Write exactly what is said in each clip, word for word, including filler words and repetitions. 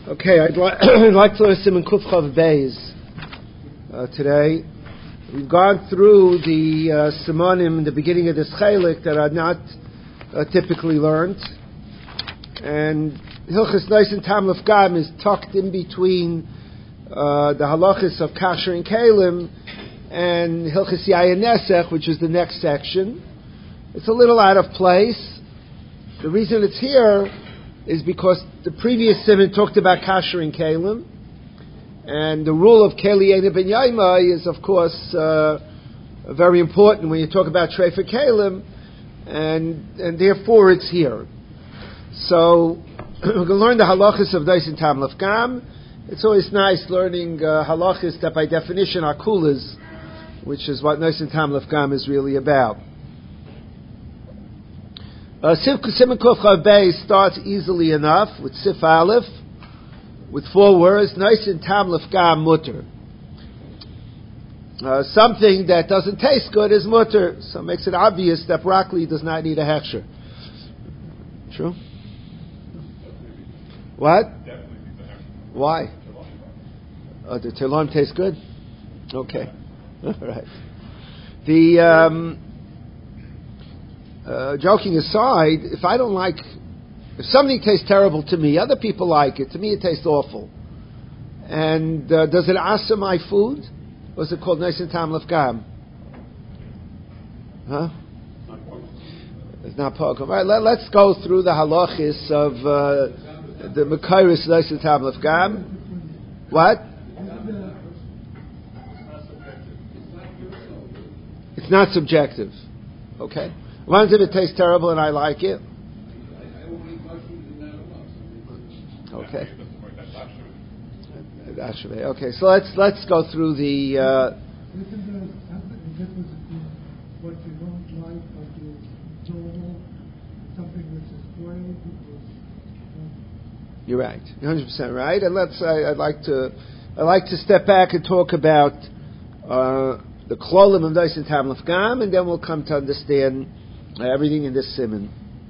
Okay, I'd, li- I'd like to learn Siman Kuf Chav Beis uh, today. We've gone through the uh, Simonim in the beginning of this Chalik that are not uh, typically learned, and Hilchas Noisen Tam Lefgam is tucked in between uh, the halachas of Kasher and Kalim and Hilchas Yayin Nesech, which is the next section. It's a little out of place. The reason it's here is because the previous Siman talked about Kasher and Kalim, and the rule of Keli Eina Ben Yaima is, of course, uh, very important when you talk about Treifa Kalim, and and therefore it's here. So we're going to learn the halachas of Noisen Tam Lefgam. It's always nice learning uh, halachas that by definition are kulas, which is what Noisen Tam Lefgam is really about. Uh, Siman Kuf Chav Beis starts easily enough with Sif Aleph, with four words, Noisen Tam Lefgam Mutter. Uh, something that doesn't taste good is mutter, so it makes it obvious that broccoli does not need a hechsher. True? What? Why? Oh, the telam tastes good? Okay. All right. The... Um, Uh, joking aside, if I don't like, if something tastes terrible to me, other people like it. To me, it tastes awful. And uh, does it asa my food? What's it called? Noisen Tam Lefgam. Huh? It's not pokum. All right, let, let's go through the halachis of uh, the Mekairis Noisen Tam Lefgam. What? It's not subjective. Okay. Once if it tastes terrible and I like it. Okay. Okay, so let's let's go through the. Uh, what you don't like, but is normal, something which is spoiled. You're right. You're one hundred percent right. And let's. I, I'd like to. I'd like to step back and talk about uh, the klolim of Noisen Tam Lefgam, and then we'll come to understand everything in this siman.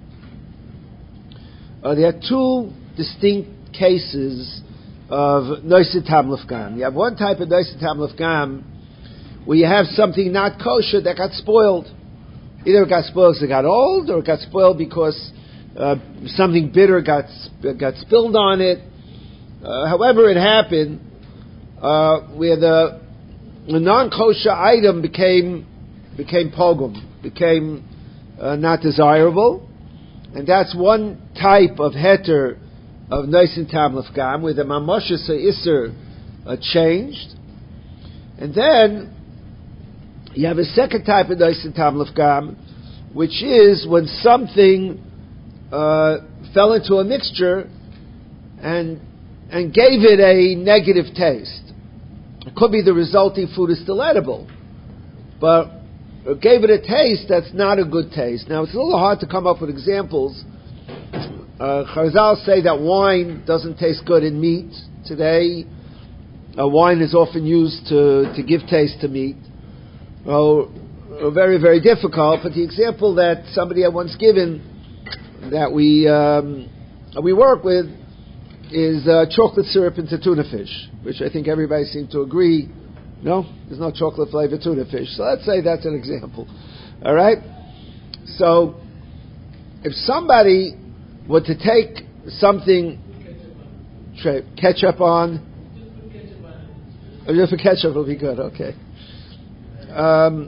Uh, there are two distinct cases of Noisen Tam Lefgam. You have one type of Noisen Tam Lefgam where you have something not kosher that got spoiled. Either it got spoiled because it got old, or it got spoiled because uh, something bitter got got spilled on it. Uh, however it happened, uh, where the, the non-kosher item became became pogum, became Uh, not desirable, and that's one type of heter of Noisen Tam Lefgam, where the mamoshes iser uh, changed, and then you have a second type of Noisen Tam Lefgam, which is when something uh, fell into a mixture and and gave it a negative taste. It could be the resulting food is still edible, but it gave it a taste that's not a good taste. Now, it's a little hard to come up with examples. Uh, Chazal say that wine doesn't taste good in meat today. Uh, wine is often used to, to give taste to meat. Oh, uh, very, very difficult. But the example that somebody had once given that we um, we work with is uh, chocolate syrup into tuna fish, which I think everybody seemed to agree. No, there's no chocolate flavored tuna fish. So let's say that's an example. All right? So, if somebody were to take something, ketchup, ketchup on, oh, just for ketchup will be good, okay. Um,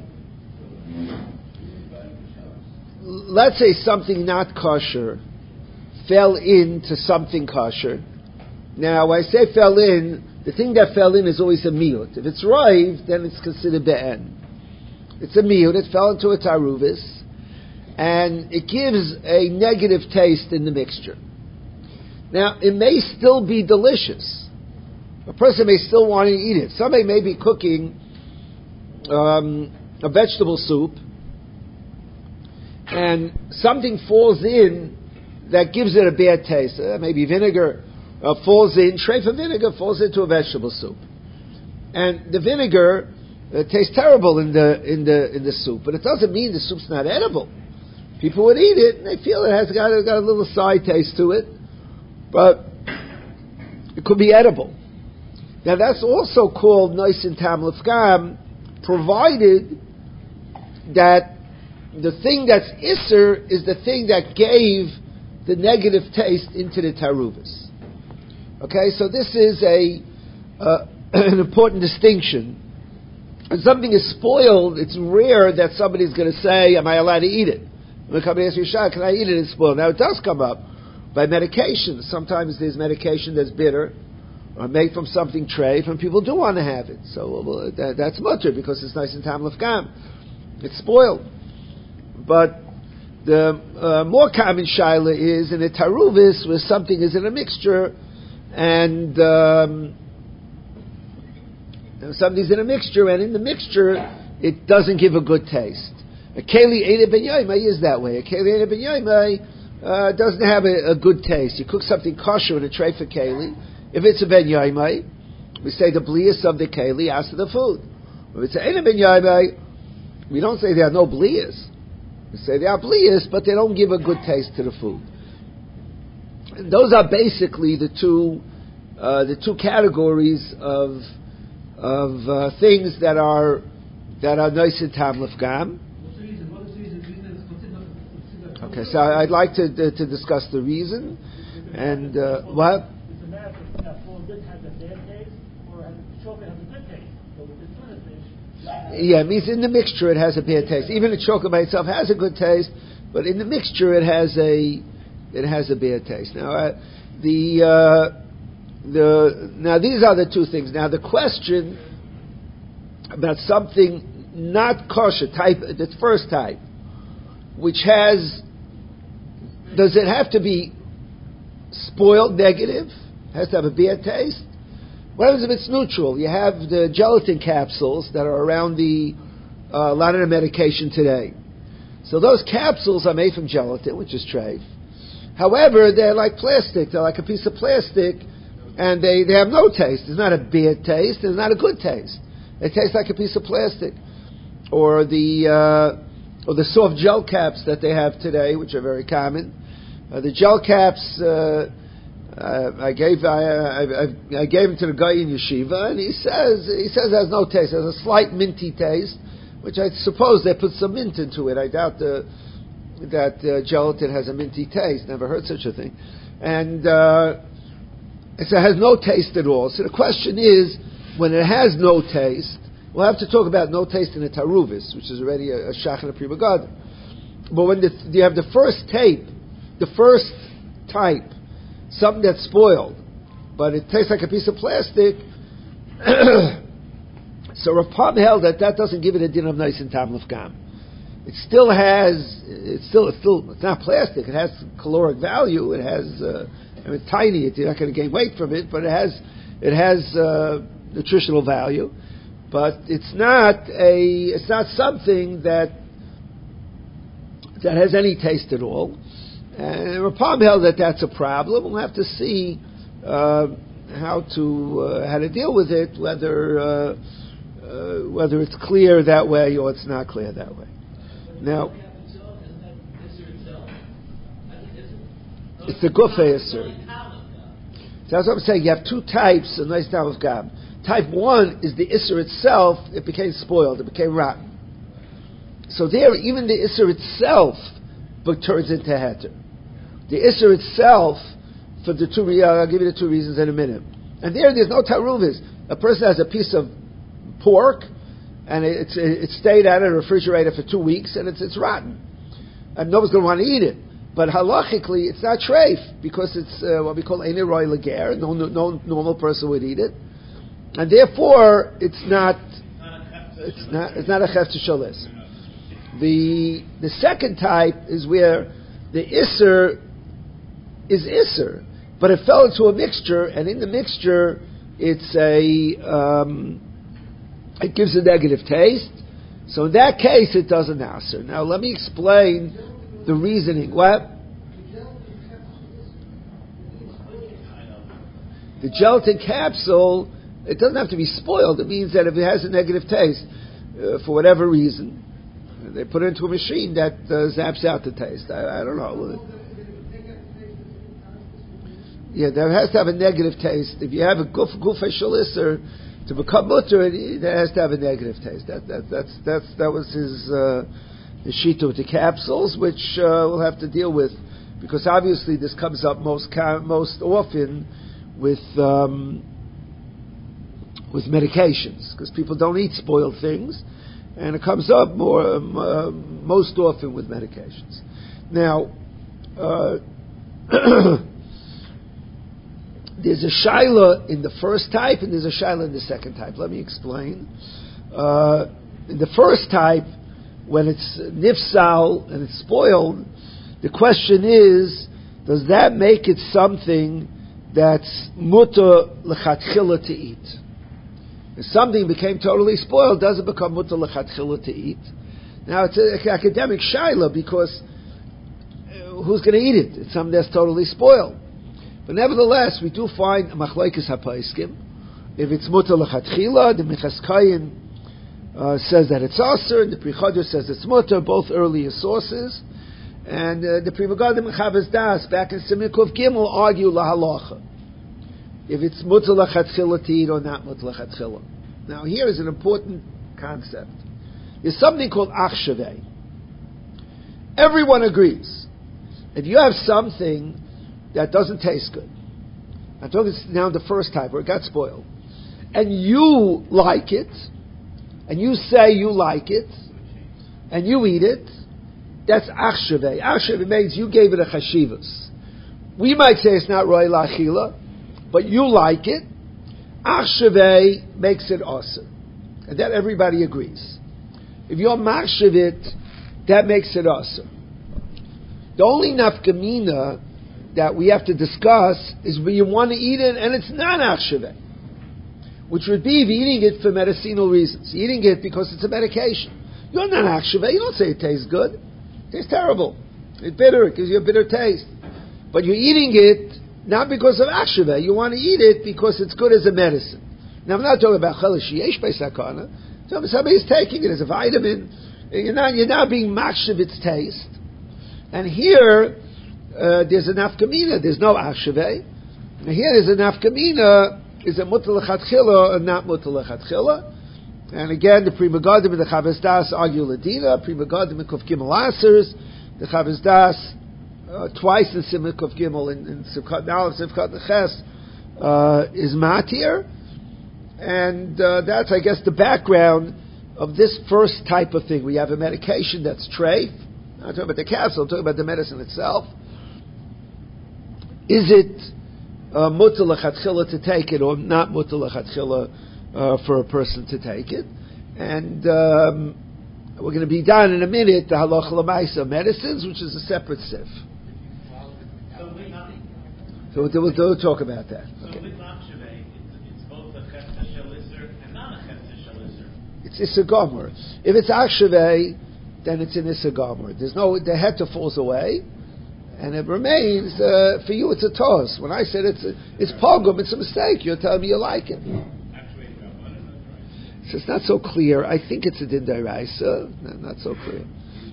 let's say something not kosher fell into something kosher. Now, when I say fell in, the thing that fell in is always a miyut. If it's rive, then it's considered be'en. It's a miyut. It fell into a taruvis, and it gives a negative taste in the mixture. Now, it may still be delicious. A person may still want to eat it. Somebody may be cooking um, a vegetable soup, and something falls in that gives it a bad taste. Uh, maybe vinegar. Uh, falls in, treifa vinegar falls into a vegetable soup, and the vinegar uh, tastes terrible in the in the in the soup. But it doesn't mean the soup's not edible. People would eat it, and they feel it has got, got a little side taste to it. But it could be edible. Now that's also called noisin tam lefgam, provided that the thing that's isser is the thing that gave the negative taste into the taruvas. Okay, so this is a uh, an important distinction. When something is spoiled, it's rare that somebody's going to say, am I allowed to eat it? When somebody asks you, Shah, can I eat it? It's spoiled. Now it does come up by medication. Sometimes there's medication that's bitter or made from something trade when people do want to have it. So well, that, that's mutter because it's nice and tam lefgam. It's spoiled. But the uh, more common shaila is in a taruvis where something is in a mixture and um, something's in a mixture and in the mixture it doesn't give a good taste. A keli eina ben yoimai is that way. A keli eina ben yoimai uh, doesn't have a, a good taste. You cook something kosher in a tray for keli. If it's a ben yoimai, we say the blias of the keli after the food. If it's a eina ben yoimai, we don't say there are no blias. We say they are blias, but they don't give a good taste to the food. And those are basically the two uh, the two categories of of uh, things that are that are noisin tam lefgam. Okay, so I'd like to to, to discuss the reason and uh, what. Yeah, it means in the mixture it has a bad taste. Even the chocolate by itself has a good taste, but in the mixture it has a it has a bad taste. Now uh, the uh, the now these are the two things. Now the question about something not kosher type, the first type, which has, does it have to be spoiled negative? Has to have a bad taste? What happens if it's neutral? You have the gelatin capsules that are around the uh, a lot of the medication today. So those capsules are made from gelatin, which is treif. However, they're like plastic. They're like a piece of plastic, and they, they have no taste. It's not a bad taste. It's not a good taste. They taste like a piece of plastic. Or the uh, or the soft gel caps that they have today, which are very common. Uh, the gel caps. Uh, Uh, I gave I, I, I gave him to the guy in yeshiva, and he says he says it has no taste. It has a slight minty taste, which I suppose they put some mint into it. I doubt the, that uh, gelatin has a minty taste. Never heard such a thing. And uh, it has no taste at all. So the question is, when it has no taste, we'll have to talk about no taste in the taruvis, which is already a, a shach and a prima gada. But when the, you have the first tape, the first type. Something that's spoiled, but it tastes like a piece of plastic. So Rav Pam held that that doesn't give it a din of noisin tam lefgam. It still has, it's still, it's still, it's not plastic. It has caloric value. It has, uh, I mean, tiny. You're not going to gain weight from it, but it has, it has uh, nutritional value. But it's not a, it's not something that that has any taste at all. And Rav Pam held that that's a problem. We'll have to see uh, how to uh, how to deal with it, whether uh, uh, whether it's clear that way or it's not clear that way. Now, it's the gufay isser. So that's what I'm saying. You have two types of nice tam lefgam. Type one is the isser itself. It became spoiled. It became rotten. So there, even the isser itself, but turns into heter. The isser itself, for the two, uh, I'll give you the two reasons in a minute. And there, there's no taruvis. A person has a piece of pork, and it's it stayed out of the refrigerator for two weeks, and it's it's rotten, and nobody's going to want to eat it. But halachically, it's not treif because it's uh, what we call ein roy lager. No, no, no normal person would eat it, and therefore it's not it's not it's not a chef to shalis. The the second type is where the isser is isser, but it fell into a mixture, and in the mixture, it's a um, it gives a negative taste. So in that case, it doesn't aser. Now let me explain the reasoning. What? The gelatin capsule, it doesn't have to be spoiled. It means that if it has a negative taste, uh, for whatever reason, they put it into a machine that uh, zaps out the taste. I, I don't know. Yeah, there has to have a negative taste. If you have a guf gufa shalisser to become mutter, it, it has to have a negative taste. That that that's that's that was his uh, his shita with the capsules, which uh, we'll have to deal with, because obviously this comes up most most often with um, with medications, because people don't eat spoiled things, and it comes up more um, uh, most often with medications. Now. Uh, There's a shaila in the first type, and there's a shaila in the second type. Let me explain. Uh, in the first type, when it's nifsal and it's spoiled, the question is, does that make it something that's mutter lechatchila to eat? If something became totally spoiled, does it become mutter lechatchila to eat? Now, it's an academic shaila, because uh, who's going to eat it? It's something that's totally spoiled. But nevertheless, we do find machlokes hapaiskim. If it's mutar lechatchila, the Minchas Kayin uh, says that it's aser, and the Pri Chadar says it's mutar, both earlier sources. And uh, the Pri Megadim and Chavos Das, back in Siman Kuf Gimel, argue lahalacha. If it's mutar lechatchila to eat or not mutar lechatchila. Now here is an important concept. There's something called achshavei. Everyone agrees. If you have something that doesn't taste good, I'm talking now the first type where it got spoiled, and you like it, and you say you like it, and you eat it, that's achshavei. Achshavei means you gave it a chashivas. We might say it's not roy lachila, but you like it. Achshavei makes it aser, and that everybody agrees. If you're machshav it, that makes it aser. The only nafkamina that we have to discuss is when you want to eat it and it's not achshavei, which would be if you're eating it for medicinal reasons. You're eating it because it's a medication. You're not achshavei. You don't say it tastes good. It tastes terrible. It's bitter. It gives you a bitter taste. But you're eating it not because of achshavei. You want to eat it because it's good as a medicine. Now, I'm not talking about chalash yesh beisakana. Somebody's taking it as a vitamin. You're not, you're not being machshav its taste. And here, Uh, there's an nafkamina, there's no achshavei. Now here there's a nafkamina, is it mutar lechatchila or not mutar lechatchila? And again, the Pri Megadim and the Chavos Das argue ladina. Pri Megadim and Kuf Gimel Asers, the Chavos Das uh, twice in Siman Kuf Gimel in, in Sivkat now Sivkat Neches uh, is matir, and uh, that's I guess the background of this first type of thing. We have a medication that's treif. I'm talking about the capsule. I'm talking about the medicine itself. Is it uh, mutar lechatchila to take it or not mutar lechatchila uh, for a person to take it? And um, we're going to be down in a minute the halacha l'maisa medicines, which is a separate sif. So we'll, we'll, we'll talk about that. So okay. with machshavei, it's, it's both a chesed shalisser and not a chesed shalisser. It's issa gomer. If it's achshavei, then it's an issa gomer. There's no, the heta falls away. And it remains, uh, for you it's a toss. When I said it's a, it's pogrom, it's a mistake. You're telling me you like it. So it's not so clear. I think it's a din d'oraisa. Not so clear.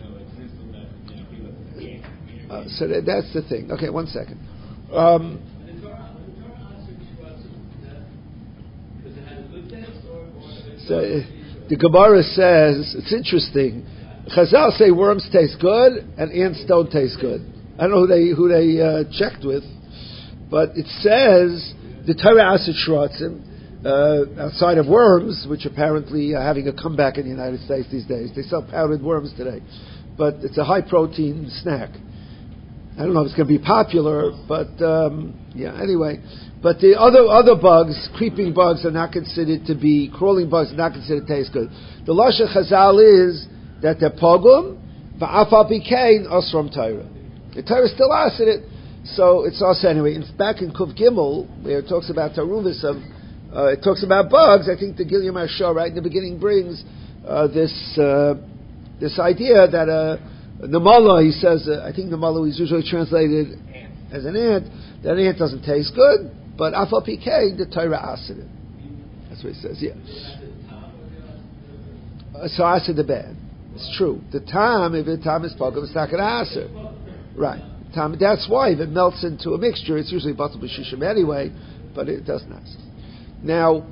Uh, so that, that's the thing. Okay, one second. Um, so uh, the Gemara says, it's interesting. Chazal say worms taste good and ants don't taste good. I don't know who they who they uh, checked with, but it says the Torah Asad Shratzim uh, outside of worms, which apparently are having a comeback in the United States these days. They sell powdered worms today, but it's a high protein snack. I don't know if it's going to be popular, but um, yeah. Anyway, but the other other bugs, creeping bugs, are not considered to be crawling bugs. Are not considered to taste good. The lashon Chazal is that they're pogum, va'afal pikein osram Torah. The Torah still asked it, so it's also anyway. It's back in Kuf Gimel where it talks about taruvis of, uh, it talks about bugs. I think the Gilyam Ashar right in the beginning brings uh, this uh, this idea that uh, namala, he says, uh, I think namala is usually translated as an ant. That ant doesn't taste good, but afal pikei the Torah asked it. That's what he says. Yeah. Uh, so asked the bad. It's true. The time, if the time is pogum, it's not going to answer. Right. tam. That's why if it melts into a mixture, it's usually batal b'shishim anyway, but it does not. Now,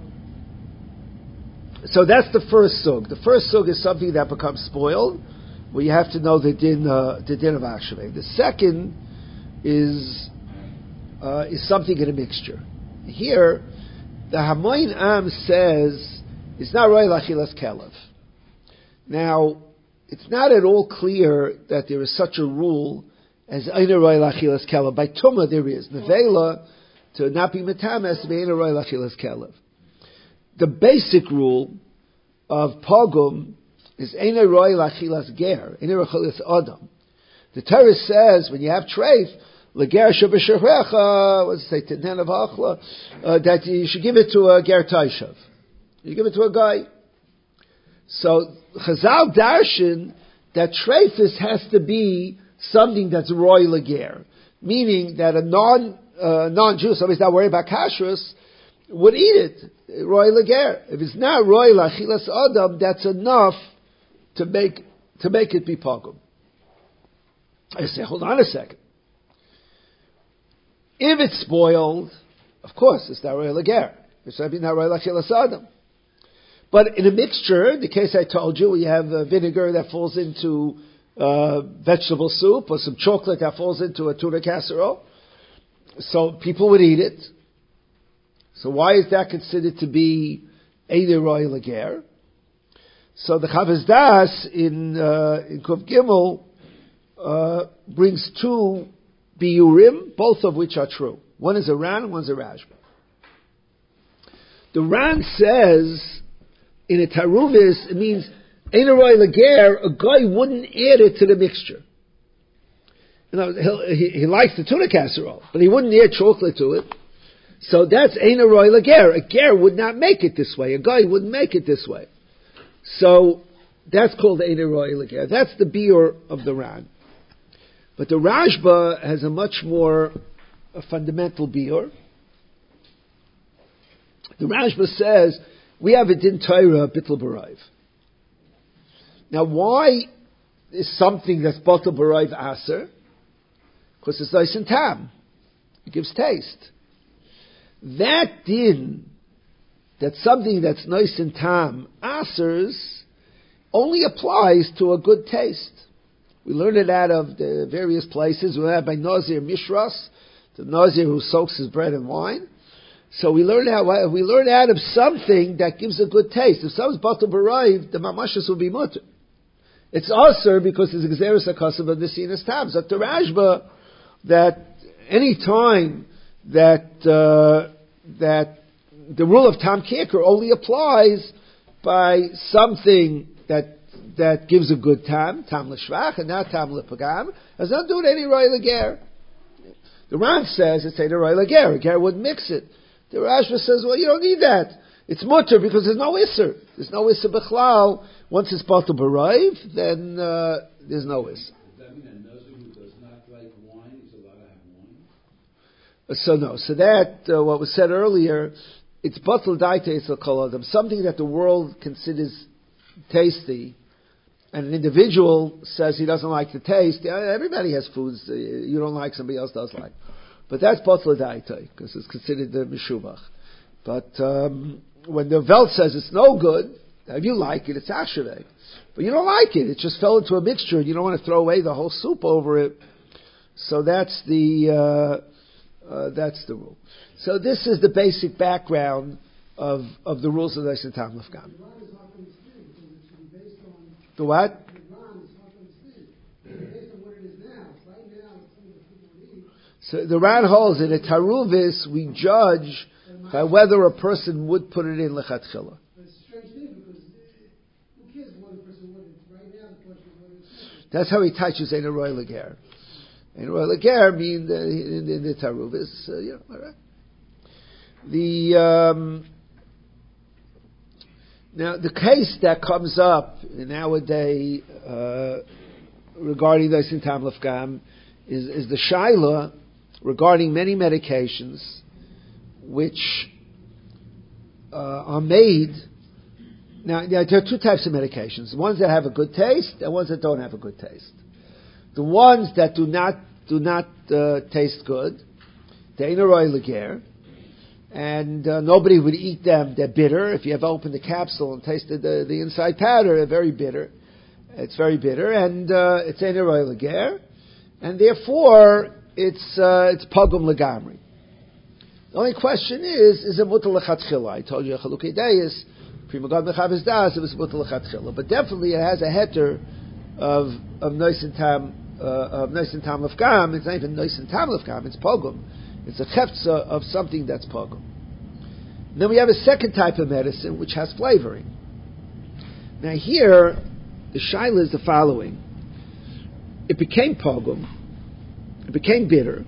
so that's the first sug. The first sug is something that becomes spoiled, where you have to know the din, uh, the din of akshaveh. The second is uh, is something in a mixture. Here, the Hamoin Am says it's not roy lachilas kelev. Now, it's not at all clear that there is such a rule as Eina roy lachilas kelev. By Tumah there is. Nevela, to not be metames, to be Eina roy lachilas kelev. The basic rule of Pogum is Eina roy lachilas ger, Eina roy lachilas adam. The Torah says when you have treif, leger shebesherecha, what's it say, tenen of achla, uh, that you should give it to a ger taishav. You give it to a guy. So Chazal darshan that treifus has to be something that's roy leger, meaning that a non uh, non-Jew, somebody's not worried about kashrus, would eat it, roy leger. If it's not roy lachilas adam, that's enough to make to make it be pogum. I say, hold on a second. If it's spoiled, of course, it's not roy leger. It's not roy lachilas adam. But in a mixture, the case I told you, you have uh, vinegar that falls into uh, vegetable soup, or some chocolate that falls into a tuna casserole. So people would eat it. So why is that considered to be Eidei Roy Lager? So the Chavaz Das in uh, in Kuf Gimel uh, brings two biurim, both of which are true. One is a Ran, one's a Rashba. The Ran says in a taruvis it means Eidei Roy Lager. A guy wouldn't add it to the mixture. You know, he, he likes the tuna casserole, but he wouldn't add chocolate to it. So that's Eina roy lager. A ger would not make it this way. A guy wouldn't make it this way. So that's called Eina roy lager. That's the biur of the Ran. But the Rashba has a much more a fundamental biur. The Rashba says we have a din Torah bittul b'rayv. Now, why is something that's bittul b'rayv aser? Because it's nice and tam. It gives taste. That din, that something that's nice and tam, asers, only applies to a good taste. We learn it out of the various places. We learn it by Nazir Mishras, the Nazir who soaks his bread in wine. So we learn out, we learn out of something that gives a good taste. If something's batal b'rayv, the mamashas will be mutter. It's aser because it's exeris akasav of the sinas tam. So the Rashba, that any time that uh, that the rule of tam kicker only applies by something that that gives a good tam, tam l'shvach, and not tam l'pagam, has nothing to do with any roy lager. The Ran says it's a roy lager. A ger would mix it. The Rashba says, well, you don't need that. It's mutter because there's no isser. There's no isser b'chlal. Once it's batal b'rayv, then uh, there's no isser. Does that mean a Nazir who does not like wine is allowed to have wine? So no. So that, uh, what was said earlier, it's batal daite etzel kol adam, something that the world considers tasty, and an individual says he doesn't like the taste. Everybody has foods you don't like, somebody else does like. But that's batal daite, because it's considered the mishubach. But um, when the Welt says it's no good, if you like it, it's asherei. But you don't like it. It just fell into a mixture, and you don't want to throw away the whole soup over it. So that's the uh, uh, that's the rule. So this is the basic background of of the rules of the Eisen Tam Lefgam. The what? So the Ran holds in a taruvis we judge by whether a person would put it in lechatchila. That's how he touches Eina roy lager. Eina roy lager means uh, in, in the taruvis, uh, you know, all right. The um, now the case that comes up nowadays uh, regarding the Eisen Tam Lefgam is is the shaila regarding many medications which uh, are made. Now, there are two types of medications: the ones that have a good taste and ones that don't have a good taste. The ones that do not do not uh, taste good. They ain't a roy lager. And uh, nobody would eat them. They're bitter. If you ever opened the capsule and tasted the, the inside powder, they're very bitter. It's very bitter, and uh, it's ein roy lager, and therefore it's uh, it's pogum legamri. The only question is, is it mutar lechatchila? I told you chalukei deis, prima god mechaves das, it was mutar lechatchila, but definitely it has a heter of of noisin tam uh, of noisin tam lefgam. It's not even noisin tam lefgam. It's pogum. It's a chefza of something that's pogum. Then we have a second type of medicine which has flavoring. Now here, the shaila is the following: it became pogum, it became bitter,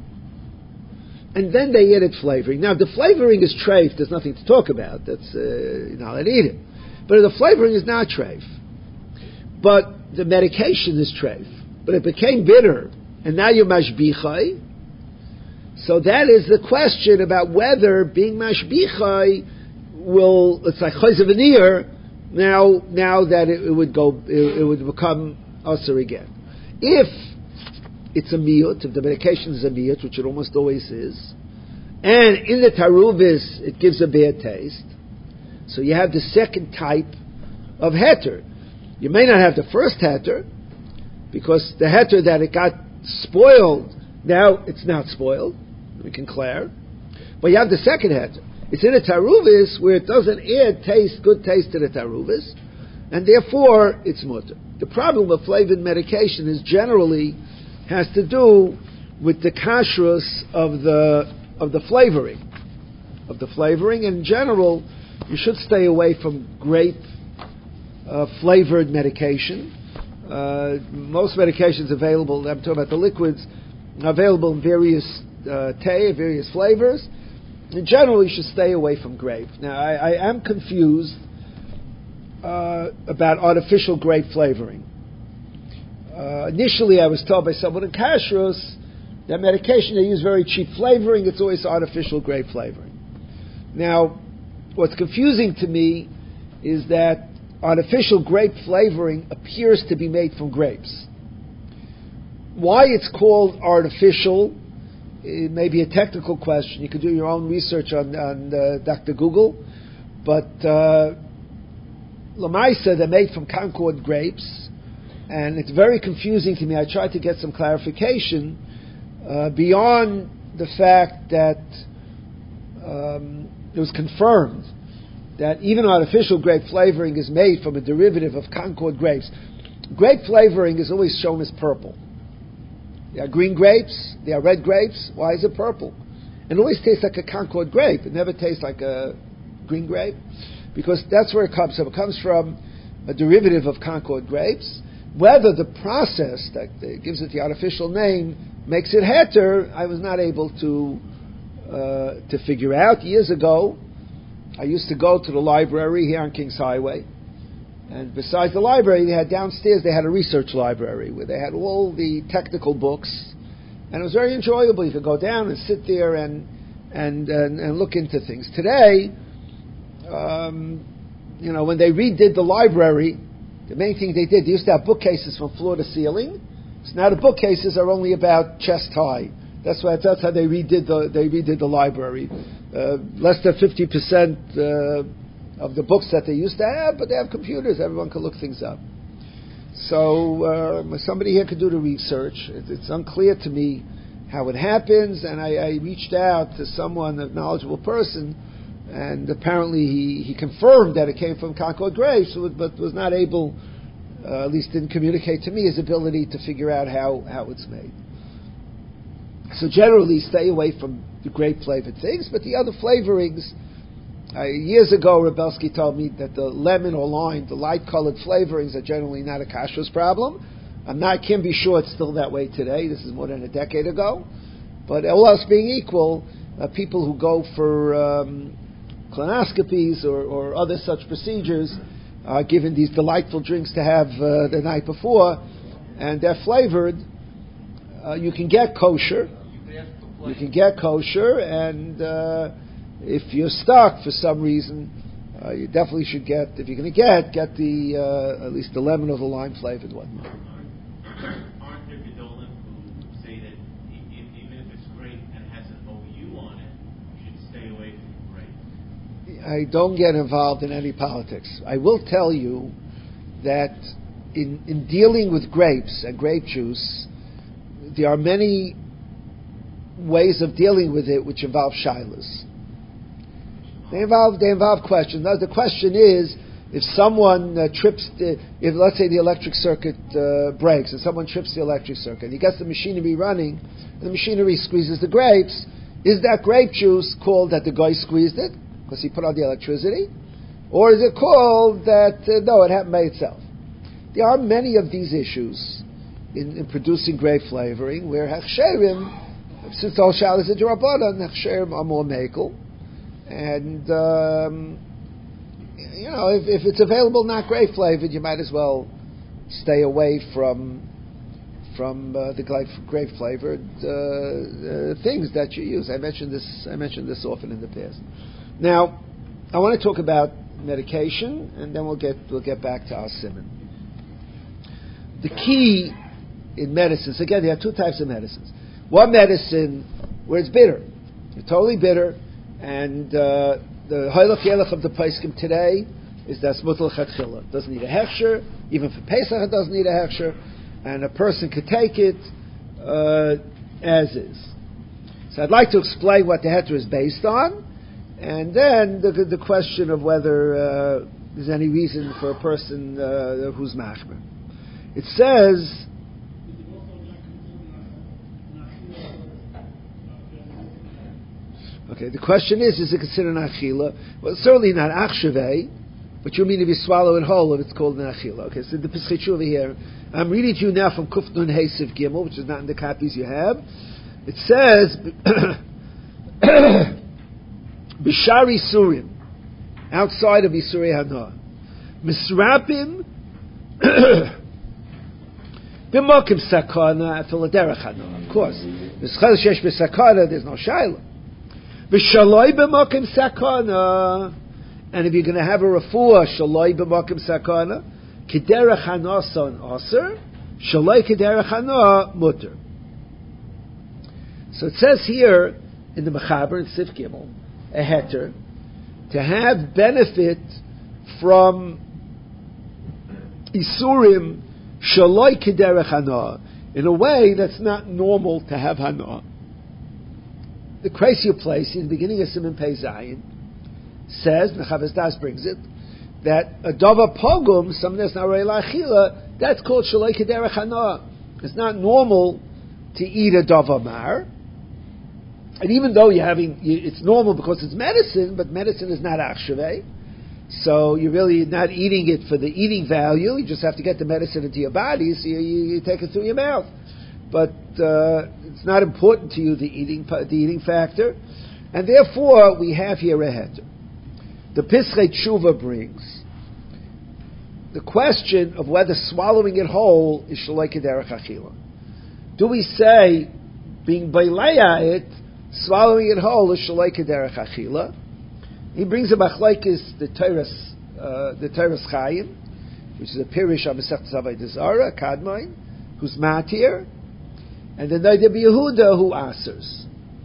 and then they added flavoring. Now, if the flavoring is treif, there's nothing to talk about. That's uh, you're not allowed to eat it. But if the flavoring is not treif, but the medication is treif, but it became bitter, and now you're mashbichai. So that is the question about whether being mashbichai will, it's like chayz veneer. Now, now that it, it would go, it, it would become usher again. If it's a miyut, if the medication is a miyut, which it almost always is, and in the taruvis it gives a bad taste, so you have the second type of heter. You may not have the first heter, because the heter that it got spoiled, now it's not spoiled, we can clear, but you have the second heter. It's in a taruvis where it doesn't add taste, good taste to the taruvis, and therefore it's mutter. The problem with flavored medication is generally has to do with the kashrus of the of the flavoring, of the flavoring. In general, you should stay away from grape uh, flavored medication. Uh, most medications available, I'm talking about the liquids, are available in various uh, tea, various flavors. In general, you should stay away from grape. Now, I, I am confused uh, about artificial grape flavoring. Uh, initially, I was told by someone in kashrus that medication, they use very cheap flavoring, it's always artificial grape flavoring. Now, what's confusing to me is that artificial grape flavoring appears to be made from grapes. Why it's called artificial, it may be a technical question. You could do your own research on, on uh, Doctor Google. But uh, Lamaisa, they're made from Concord grapes, and it's very confusing to me. I tried to get some clarification uh, beyond the fact that um, it was confirmed that even artificial grape flavoring is made from a derivative of Concord grapes. Grape flavoring is always shown as purple. There are green grapes, there are red grapes. Why is it purple? It always tastes like a Concord grape. It never tastes like a green grape, because that's where it comes from. It comes from a derivative of Concord grapes. Whether the process that gives it the artificial name makes it heter, I was not able to uh, to figure out. Years ago, I used to go to the library here on Kings Highway. And besides the library, they had downstairs, they had a research library where they had all the technical books. And it was very enjoyable. You could go down and sit there and and, and, and look into things. Today, um, you know, when they redid the library, the main thing they did, they used to have bookcases from floor to ceiling. So now the bookcases are only about chest high. That's why that's how they redid the they redid the library. Uh, less than fifty percent uh, of the books that they used to have, but they have computers. Everyone can look things up. So uh, somebody here could do the research. It, it's unclear to me how it happens, and I, I reached out to someone, a knowledgeable person, and apparently he, he confirmed that it came from Concord grapes, but was not able, uh, at least didn't communicate to me his ability to figure out how, how it's made. So generally stay away from the grape-flavored things, but the other flavorings, uh, years ago Rebelsky told me that the lemon or lime, the light-colored flavorings are generally not a kashrus problem. I'm not, can be sure it's still that way today. This is more than a decade ago. But all else being equal, uh, people who go for um, colonoscopies or, or other such procedures are given these delightful drinks to have uh, the night before, and they're flavored. Uh, you can get kosher. You can get kosher, and uh, if you're stuck for some reason, uh, you definitely should get, if you're going to get, get the uh, at least the lemon or the lime flavored one. Aren't there gedolim who say that I don't get involved in any politics. I will tell you that in, in dealing with grapes and grape juice, there are many ways of dealing with it which involve shilas. They involve they involve questions. Now the question is, if someone uh, trips, the, if let's say the electric circuit uh, breaks and someone trips the electric circuit, he gets the machinery running, and the machinery squeezes the grapes, is that grape juice called that the guy squeezed it because he put on the electricity, or is it called that uh, no, it happened by itself? There are many of these issues in, in producing grape flavoring where hechsherim, since all shalas are d'Rabbanan, hechsherim are more mekel, and um, you know, if, if it's available not grape flavored, you might as well stay away from from uh, the grape flavored uh, uh, things that you use. I mentioned this. I mentioned this often in the past. Now, I want to talk about medication, and then we'll get we'll get back to our simon. The key in medicines, again, there are two types of medicines. One medicine where it's bitter, it's totally bitter, and uh, the hoylach yelach of the Paiskim today is that's mutal chatchila. It doesn't need a hechsher. Even for Pesach, it doesn't need a hechsher. And a person could take it uh, as is. So I'd like to explain what the heter is based on, and then the, the question of whether uh, there's any reason for a person uh, who's machmer. It says, okay, the question is, is it considered an achila? Well, it's certainly not achshavei, but you mean if you swallow it whole, if it's called an achila. Okay, so the Pesach over here, I'm reading to you now from Kuf Nun Hesiv Gimel, which is not in the copies you have. It says, Bishari Surim, outside of Isurei Hana, Misrapim, B'mokim Sakana, Philaderech Hana. Of course, B'schel Shesh B'Sakana, there's no Shaila. B'shaloi B'mokim Sakana, and if you're going to have a refuah, Shaloi B'mokim Sakana, Kederech Hana son Aser, Shaloi Kederech Hana Mutter. So it says here in the Mechaber in Sif Gimel, a heter, to have benefit from Isurim Shaloi Kederech Hana in a way that's not normal to have Hana. The Kreisya place in the beginning of Siman Pei Zayin says, Mechaber Das brings it, that a dava pogum, something that's not really la'achila, that's called shaloi kederech hana. It's not normal to eat a dava mar. And even though you're having, you, it's normal because it's medicine, but medicine is not achshavei. So you're really not eating it for the eating value. You just have to get the medicine into your body, so you, you, you take it through your mouth. But uh, it's not important to you, the eating the eating factor. And therefore, we have here a heter. The Pischei Tshuva brings the question of whether swallowing it whole is shaloi kederech achila. Do we say, being beileya it, swallowing it whole is shaloi kederech achila? He brings a machlokes, the Teres, uh, the Teres Chaim, which is a pirish on Masechtas Avodah Zarah, Kadmon, who's matir, and the Noda B'Yehuda who asers.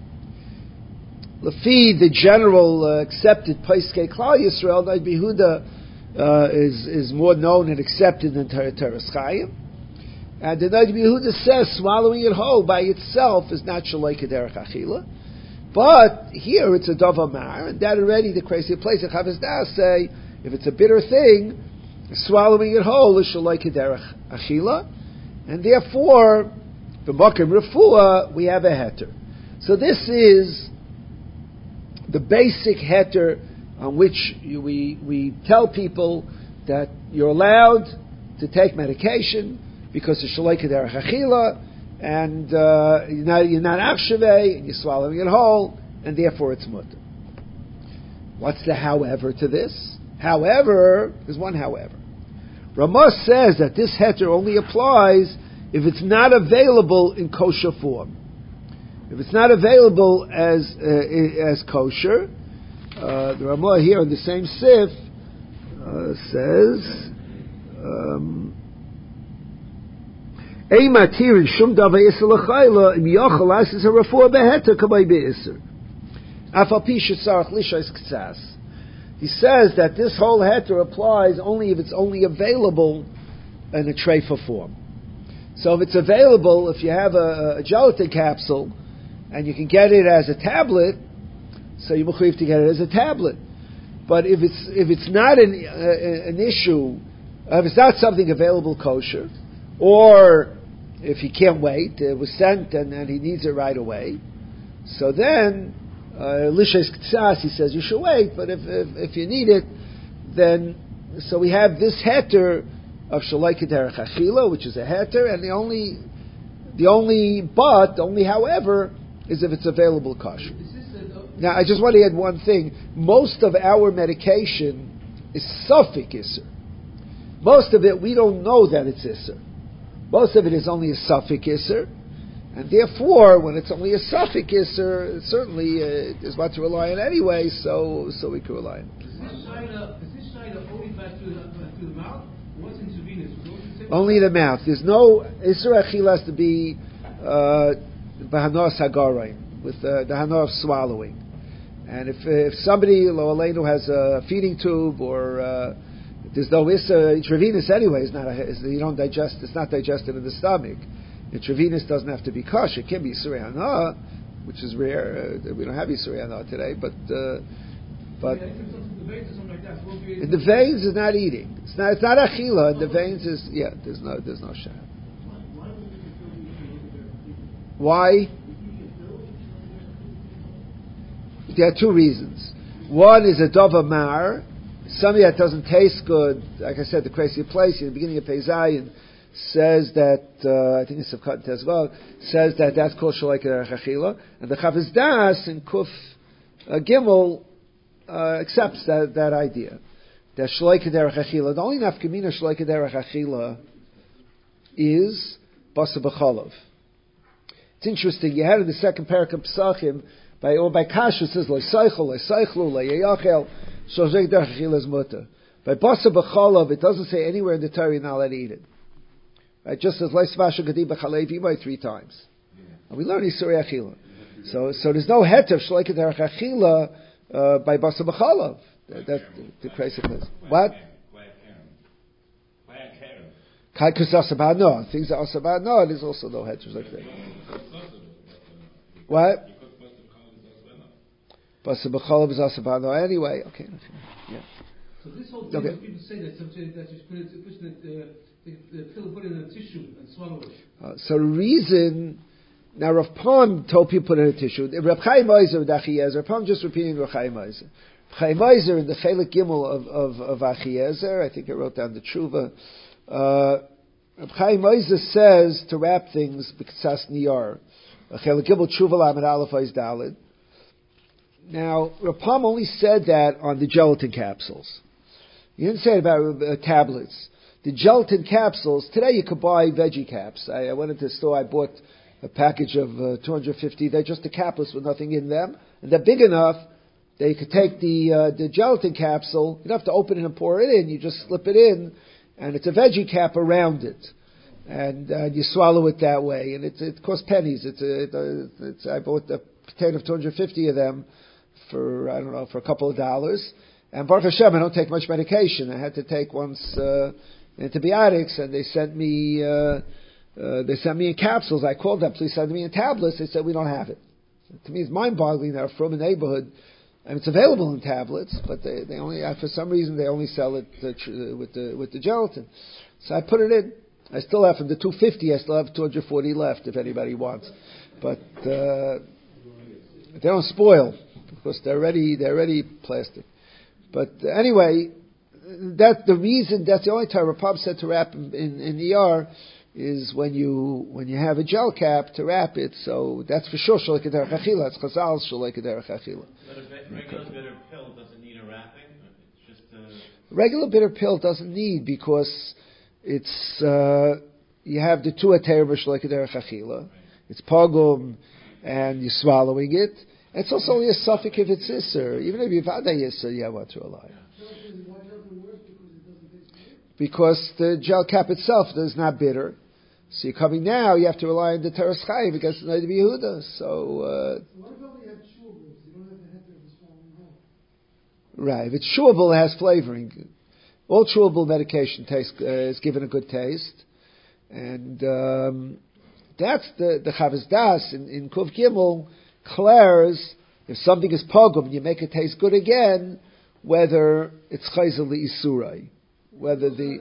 Lefi, the general uh, accepted Peiskei Klal Yisrael, Noda B'Yehuda uh, is is more known and accepted than Teres Chaim, and the Noda B'Yehuda says swallowing it whole by itself is not shaloi kederech achila, but here it's a davar mar, and that already the crazy place of Chavis Das say if it's a bitter thing, swallowing it whole is shaloi kederech achila, and therefore the B'mokim Refuah we have a heter. So this is the basic heter on which you, we we tell people that you're allowed to take medication because it's shaloi kederech achila, and uh, you're not, you're not achshavei, and you're swallowing it whole, and therefore it's mutter. What's the however to this? However, there's one however. Ramah says that this heter only applies if it's not available in kosher form. If it's not available as uh, as kosher, uh, the Ramah here in the same sif uh, says, "Ei matir shum davar iser l'chayla im yochel asis harafua beheter kamay beiser. Afal pi shetzarach lishos k'tzas." He says that this whole heter applies only if it's only available in a treifa form. So if it's available, if you have a, a gelatin capsule and you can get it as a tablet, so you're mechuyev to get it as a tablet. But if it's if it's not an uh, an issue, if it's not something available kosher, or if he can't wait, it was sent and, and he needs it right away, so then Lishes Ktsas, he says you should wait. But if, if if you need it, then so we have this heter of Shalai Kederech Achila, which is a heter, and the only the only but the only however is if it's available kosher. Now I just want to add one thing. Most of our medication is Safek Isser. Most of it we don't know that it's Isser. Most of it is only a Safek Isser. And therefore, when it's only a Safek Isser, certainly uh, there's what to rely on anyway, so so we can rely on it. Is this shayla, is this shayla only pass through the, uh, through the mouth? What's intravenous? Only the mouth. There's no Isser Achila has to be Bahanos uh, Hagarain, with uh, the Hana of swallowing. And if if somebody, Lo Aleinu, has a feeding tube or uh, there's no Isser, intravenous anyway, it's not a, it's, you don't digest, it's not digested in the stomach. Intravenous doesn't have to be kosher. It can be Yisrei Hana, which is rare. Uh, we don't have Yisrei Hana today, but uh, but in the veins is not eating. It's not. It's not achila. In the veins is yeah. There's no. There's no shah. Why? There are two reasons. One is a dova mar, something that doesn't taste good. Like I said, the crazy place in the beginning of Peizayin says that uh, I think it's Sefkat as well. Says that that's called Shalai Kederech Achila, and the Chavis Das in Kuf uh, Gimel uh, accepts that that idea that Shalai Kederech Achila. The only nafkamina Shalai Kederech Achila is Basa B'Chalav. It's interesting. You had in the second parak of Pesachim by or by Kasha it says Lo Seichel, Lo Seichlu, Lo Yeyachel, Shalai Kederech Achila is mutter. By Basa B'Chalav, it doesn't say anywhere in the Torah you're not allowed to eat it. Right, just as Leisvasha Gadi B'Chalev Imay three times, yeah. And we learn Yisuri Achila. So, so there's no het of Shalai Kederech Achila uh, by Basa B'Chalav. That, that's the crazy place. What? Kai Kusasabad no. Things that Asabad no. There's also no het like that. What? Basa B'Chalav is Asabad no. Anyway, okay. Yeah. So this whole thing, okay. People say that something that you put it, push it. Uh, The pill put it in a tissue and swallow it. Uh, so the reason, now Rav Pam told people put it in a tissue. Rav Chaim Oizer with Achiezer. Rav Pam just repeating Rav Chaim Oizer. Rav Chaim Oizer in the Chelik Gimel of, of, of Achiezer, I think I wrote down the Tshuva. Uh, Rav Chaim Oizer says to wrap things b'ktsas niyar. Chelik Gimel Tshuva Lamed Aleph Oiz Daled. Now Rav Pam only said that on the gelatin capsules. He didn't say it about uh, tablets. The gelatin capsules, today you could buy veggie caps. I, I went into the store, I bought a package of uh, two hundred fifty, they're just the capless with nothing in them. And they're big enough that you could take the uh, the gelatin capsule, you don't have to open it and pour it in, you just slip it in, and it's a veggie cap around it. And uh, you swallow it that way. And it, it costs pennies. It's, a, it, uh, it's I bought a container of two hundred fifty of them for, I don't know, for a couple of dollars. And Baruch Hashem, I don't take much medication. I had to take once... Uh, antibiotics, and they sent me uh, uh, they sent me in capsules. I called them, please send me in tablets. They said we don't have it. To me, it's mind-boggling that from a neighborhood, I mean, it's available in tablets, but they, they only uh, for some reason they only sell it uh, tr- with the with the gelatin. So I put it in. I still have from the two hundred fifty. I still have two hundred forty left if anybody wants, but uh, they don't spoil because they're already they're already plastic. But uh, anyway. That's the reason. That's the only time Rav Pam said to wrap in, in, in E R is when you when you have a gel cap to wrap it. So that's for sure Shalai Kederech Achila. It's Chazal Shalai Kederech Achila. But a regular bitter pill doesn't need a wrapping. It's just a regular bitter pill doesn't need because it's uh, you have the two atayr Shalai Kederech Achila. Right. It's pogum and you're swallowing it. And it's also only a suffix if it's isser. Even if you've had a yisser, you have what to rely on. Because the gel cap itself is not bitter. So you're coming now, you have to rely on the Teres Chaim because it's not to be Yehuda. So, uh, what about we have shul groups? You don't have to have the swallowing hole. Right. If it's chewable, it has flavoring. All chewable medication taste, uh, is given a good taste. And um, that's the, the Chavas Das in, in Kuv Gimel declares if something is pogum and you make it taste good again, whether it's chayzel isurai, whether the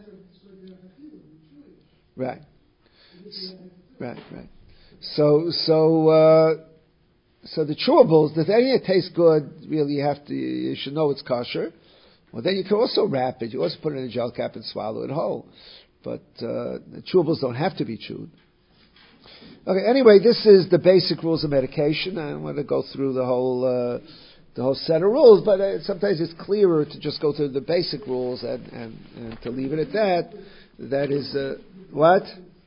right, right, right. So, so, uh, so the chewables, the thing that tastes good, really, you have to, you should know it's kosher. Well, then you can also wrap it. You also put it in a gel cap and swallow it whole. But uh, the chewables don't have to be chewed. Okay. Anyway, this is the basic rules of medication. I don't want to go through the whole uh, the whole set of rules, but uh, sometimes it's clearer to just go through the basic rules and, and, and to leave it at that. That is uh, what?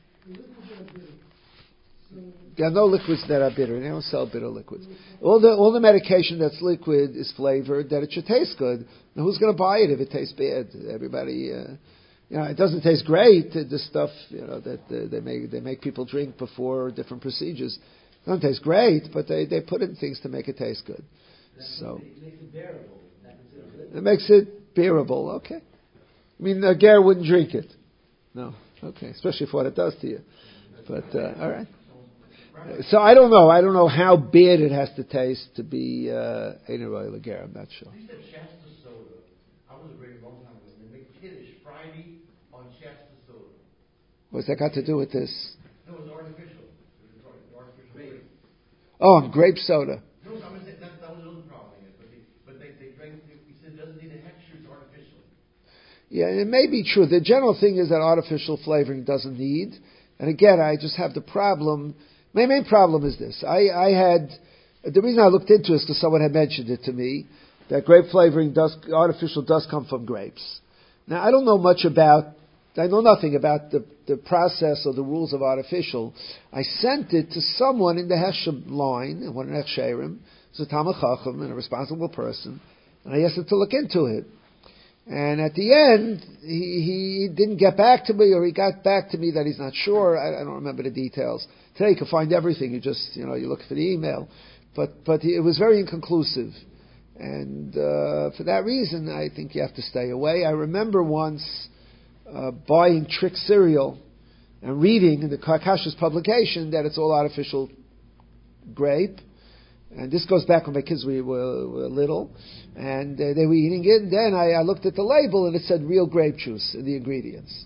There are no liquids that are bitter. They don't sell bitter liquids. All the all the medication that's liquid is flavored that it should taste good. Now, who's going to buy it if it tastes bad? Everybody, uh, you know, it doesn't taste great. The stuff, you know, that uh, they make they make people drink before different procedures. It doesn't taste great, but they, they put in things to make it taste good. So it makes it bearable. It makes it bearable. Okay. I mean, a ger wouldn't drink it. No. Okay. Especially for what it does to you. But uh, all right. So I don't know. I don't know how bad it has to taste to be uh, Einer Roy Lager. I'm not sure. They said Shasta soda. I was a very long time ago. They make Kiddush Friday on Shasta soda. What's that got to do with this? No, it was artificial. It was artificial grape. Oh, grape soda. No, I was saying that, that was the other problem. But they, but they, they drank. He said it doesn't need a texture. It's artificial. Yeah, it may be true. The general thing is that artificial flavoring doesn't need. And again, I just have the problem. My main problem is this. I, I had, the reason I looked into it is because someone had mentioned it to me, that grape flavoring does, artificial does come from grapes. Now, I don't know much about, I know nothing about the, the process or the rules of artificial. I sent it to someone in the Heshem line, one in Hechsherim, who's a Talmid Chacham and a responsible person, and I asked him to look into it. And at the end, he, he didn't get back to me, or he got back to me that he's not sure. I, I don't remember the details. Today you can find everything. You just, you know, you look for the email. But, but it was very inconclusive. And, uh, for that reason, I think you have to stay away. I remember once, uh, buying Trick cereal and reading in the Karkash's publication that it's all artificial grape. And this goes back when my kids were, were, were little, and uh, they were eating it. And then I, I looked at the label, and it said real grape juice in the ingredients.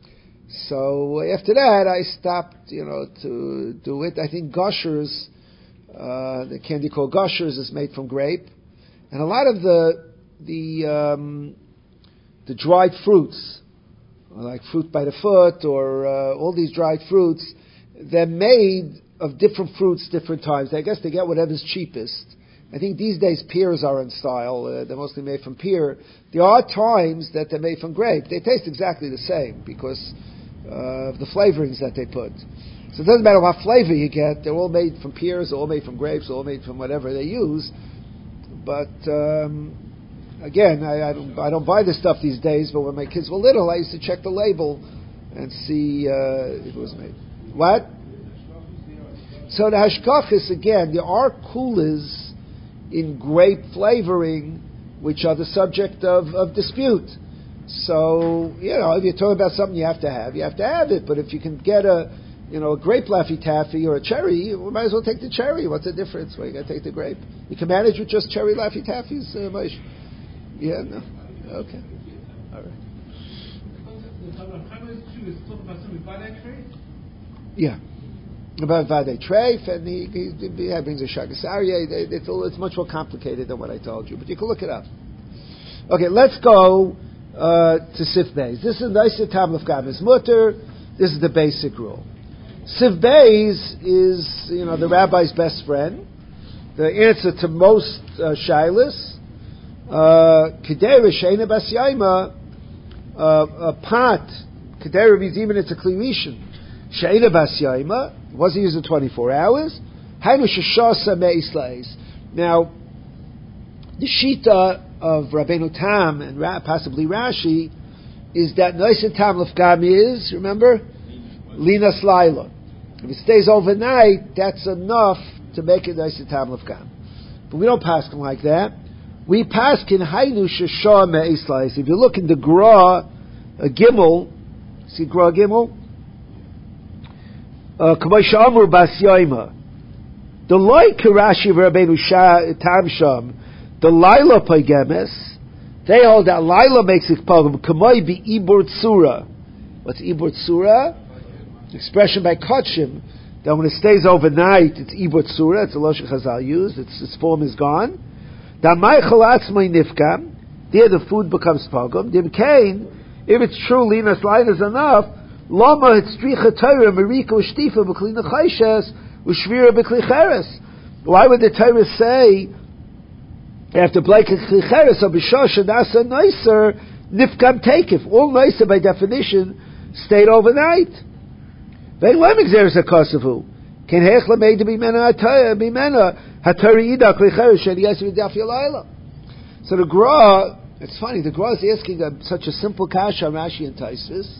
So after that, I stopped, you know, to do it. I think Gushers, uh, the candy called Gushers, is made from grape, and a lot of the the um, the dried fruits, like fruit by the foot, or uh, all these dried fruits, they're made of different fruits, different times. I guess they get whatever's cheapest. I think these days pears are in style. Uh, they're mostly made from pear. There are times that they're made from grape. They taste exactly the same because uh, of the flavorings that they put. So it doesn't matter what flavor you get. They're all made from pears, they're all made from grapes, they're all made from whatever they use. But um, again, I, I, don't, I don't buy this stuff these days, but when my kids were little, I used to check the label and see uh, if it was made. What? So the hashkachas, again, there are kulas in grape flavoring which are the subject of, of dispute. So, you know, if you're talking about something you have to have, you have to have it. But if you can get a, you know, a grape Laffy Taffy or a cherry, you might as well take the cherry. What's the difference? Well, you got to take the grape. You can manage with just cherry Laffy Taffies, uh, Moshe? Yeah, no. Okay. All right. Yeah. About Vadei Treif, and he, he, he brings a Shagas Aryeh. It's, it's much more complicated than what I told you, but you can look it up. Okay, let's go uh, to Sif Beis. This is Naisa Tam of Gamis Mutter. This is the basic rule. Sif Beis is, you know, the rabbi's best friend. The answer to most uh, shaylas. Kedera Sheina Bas Yaima, a pot. Kedera means even it's a klirishin. Sheina Bas Yaima wasn't used in twenty-four hours. Hainu Shashasa Me'isleis. Now, the shita of Rabbeinu Tam and Ra- possibly Rashi is that Noisin Tam Lefgam is, remember? Linas Laila. If it stays overnight, that's enough to make it Noisin Tam Lefgam. But we don't pass them like that. we pass in Hainu Shashah Me'eslais. If you look in the Gra, a Gimel, see Gra Gimel? K'moy Amru Bas Yoima. The Loi Kirashi V'Rabbeinu Tam Sham, the Laila Paigemes, they hold that Laila makes it Pagam, K'moy Bi Ibur Tzura. What's Ibur Tzura? Expression by Kotchim, that when it stays overnight, it's Ibur Tzura, it's a Loshe Chazal used, its, its form is gone. That my Chalatzmai Nifkam, there the food becomes Pagam. Dim Kain, if it's true, Linas Laila is enough, Lama Hitzricha Torah, Marika Ushtifa, B'Klina Chayshes, Ushvira B'Kli Cheres. Why would the Torah say, after Blake Kli Cheres, or B'Shosh and Asa Noiser, Nifkam Takif? All Noiser, by definition, stayed overnight. Vein Lemig Zeres HaKosavu. Ken Hechla made to be Mena Bimena, Hatari Ida Kli Cheres, Shedi Yasi V'Daf Yalayla. So the Gra, it's funny, the Gra is asking a, such a simple kasha, Rashi and Taisus,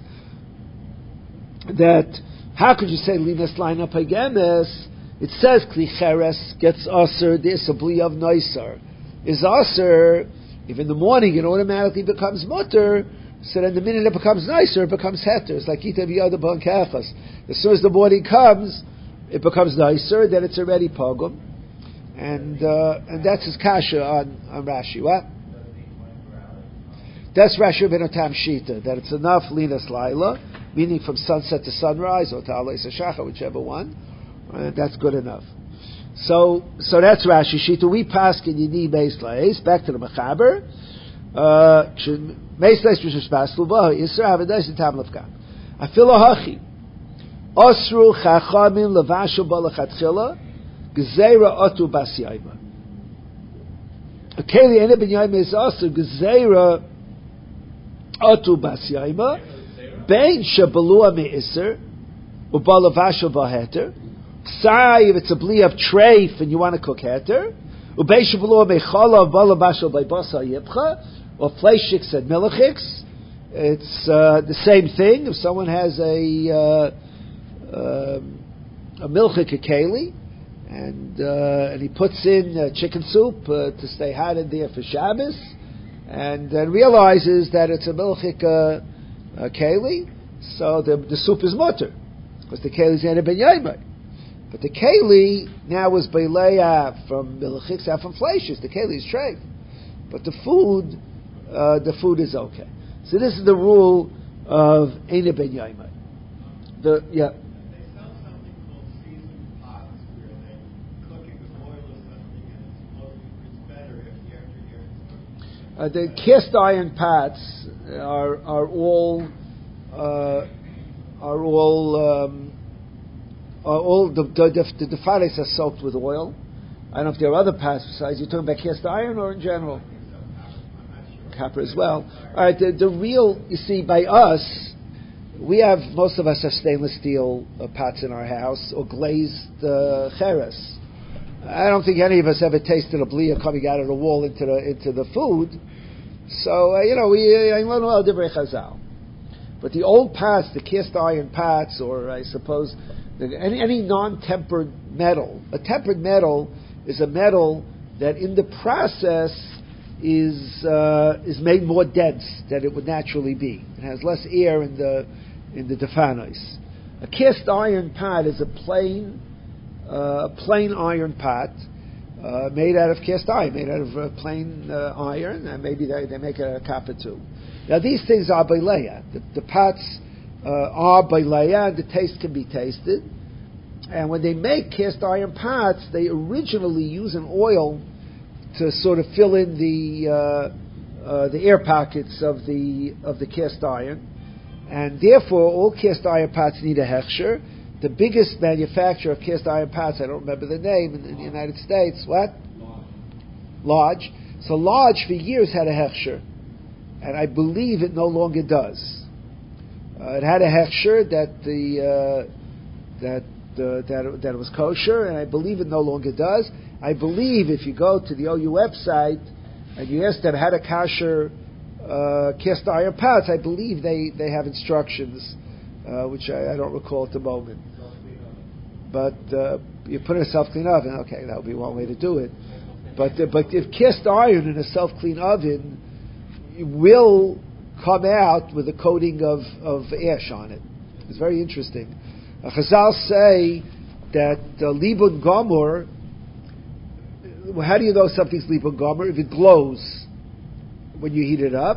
that how could you say Linas line up Paigemes? It says Kli Cheres gets Aser, this a Bli of Noiser. Is Aser, if in the morning it automatically becomes Mutter, so then the minute it becomes nicer, it becomes Heter. It's like Ita V'Yada Bankachas. As soon as the morning comes, it becomes nicer, then it's already Pogum. And uh, and that's his kasha on, on Rashi. What? That's Rashi ben Otam Shita, that it's enough Linas Laila, meaning from sunset to sunrise, or to Alei Sashacha, whichever one, and that's good enough. So, so that's Rashi Shita. We pass in Yini Beis Leis, back to the Mechaber. Beis Leis Rishus Baslu Bo Yisra Havedais and Tam Lefkam. Afilo Hachi Osru Chachamim Levashu Balachatchila Gezeira Otu Bas Yaima. Akeli Ene Ben Yaima is also Gezeira Otu Bas Yaima Bein Shabalua Me'isr Ubalavashu Baheter. Sai, if it's a bli of treif and you want to cook heter, ubein shabalua meichala Ubalavashu by basa yipcha, or fleishiks and milchiks, it's uh, the same thing. If someone has a uh, uh, a milchik keli, and uh, and he puts in uh, chicken soup uh, to stay hot in there for Shabbos, and then realizes that it's a milchik uh, uh, keli, so the the soup is mutter because the keli is ena ben yaimai. But the keli now is beileya from milchiks and from fleishes. The keli is treif, but the food. Uh, the food is okay. So this is the rule of Eina Ben Yaimai. The yeah. They sell something called seasoned pots where they cook it with oil or something, and it's supposedly it's better if year after year it's cooked. Uh, the cast iron pots are are all uh, are all um, are all the the the, the fares are soaked with oil. I don't know if there are other pots besides. You're talking about cast iron or in general? Copper as well. All right, the, the real, you see, by us, we have, most of us have stainless steel uh, pots in our house, or glazed uh, cheres. I don't think any of us ever tasted a blia coming out of the wall into the into the food. So, uh, you know, we, I learn well divrei chazal. But the old pots, the cast iron pots, or I suppose, the, any, any non-tempered metal, a tempered metal is a metal that in the process is uh, is made more dense than it would naturally be. It has less air in the in the defanos. A cast iron pot is a plain uh, plain iron pot uh, made out of cast iron, made out of uh, plain uh, iron, and maybe they, they make a copper too. Now these things are beileya. The, the pots uh, are beileya, and the taste can be tasted. And when they make cast iron pots, they originally use an oil to sort of fill in the uh, uh, the air pockets of the of the cast iron, and therefore all cast iron pots need a hechsher. The biggest manufacturer of cast iron pots, I don't remember the name, in, in the United States, what? Lodge. So Lodge for years had a hechsher, and I believe it no longer does. Uh, it had a hechsher that the uh, that uh, that that it was kosher, and I believe it no longer does. I believe if you go to the O U website and you ask them how to kosher uh, cast iron pots, I believe they, they have instructions, uh, which I, I don't recall at the moment. But uh, you put in a self-clean oven, okay, that would be one way to do it. But uh, but if cast iron in a self-clean oven, it will come out with a coating of, of ash on it. It's very interesting. Uh, Chazal say that uh, libun gomor. Well, how do you know something's libun gomor? If it glows when you heat it up,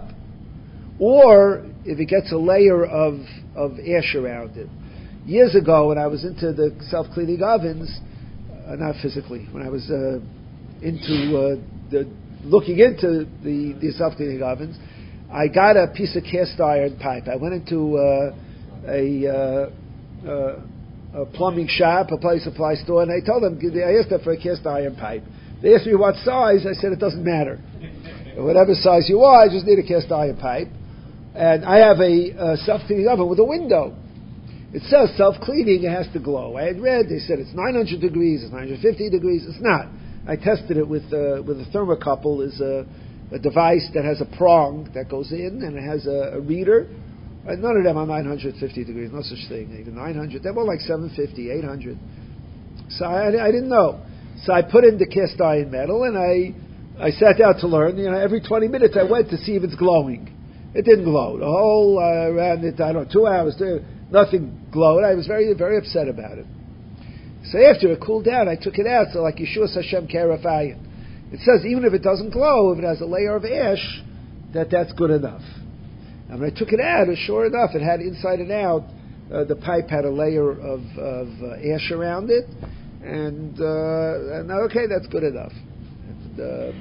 or if it gets a layer of of ash around it. Years ago, when I was into the self-cleaning ovens, uh, not physically, when I was uh, into uh, the looking into the, the self-cleaning ovens, I got a piece of cast iron pipe. I went into uh, a, uh, uh, a plumbing shop, a plumbing supply store, and I told them, I asked them for a cast iron pipe. They asked me what size. I said it doesn't matter. Whatever size you are, I just need a cast iron pipe. And I have a, a self-cleaning oven with a window. It says self-cleaning, it has to glow. I had read, they said it's nine hundred degrees, it's nine hundred fifty degrees. It's not. I tested it with uh, with a thermocouple, is a, a device that has a prong that goes in and it has a, a reader. And none of them are nine hundred fifty degrees, no such thing. Even nine hundred, they're more like seven fifty, eight hundred. So I, I didn't know. So I put in the cast iron metal and I I sat down to learn. You know, every twenty minutes I went to see if it's glowing. It didn't glow. The whole uh, around it, I don't know, two hours, two, nothing glowed. I was very, very upset about it. So after it cooled down, I took it out. So like Yeshua Hashem Kerafayin, it says even if it doesn't glow, if it has a layer of ash, that that's good enough. And when I took it out, sure enough, it had inside and out. Uh, the pipe had a layer of, of uh, ash around it, and, uh, and okay, that's good enough. And, uh,